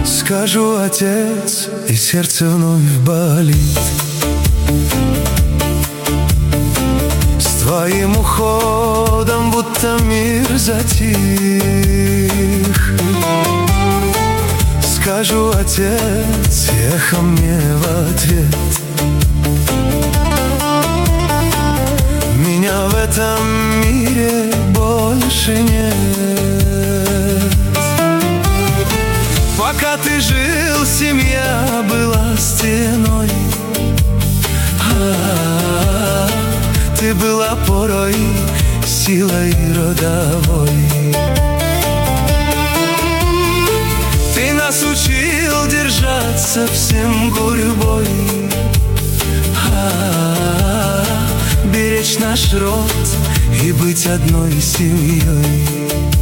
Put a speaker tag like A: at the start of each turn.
A: Скажу, отец, и сердце вновь болит. С твоим уходом будто мир затих. Скажу, отец, эхо мне в ответ: меня в этом мире больше нет. Пока ты жил, семья была стеной. Ты был опорой, силой родовой. Ты нас учил держаться всем гурьбой, беречь наш род и быть одной семьей.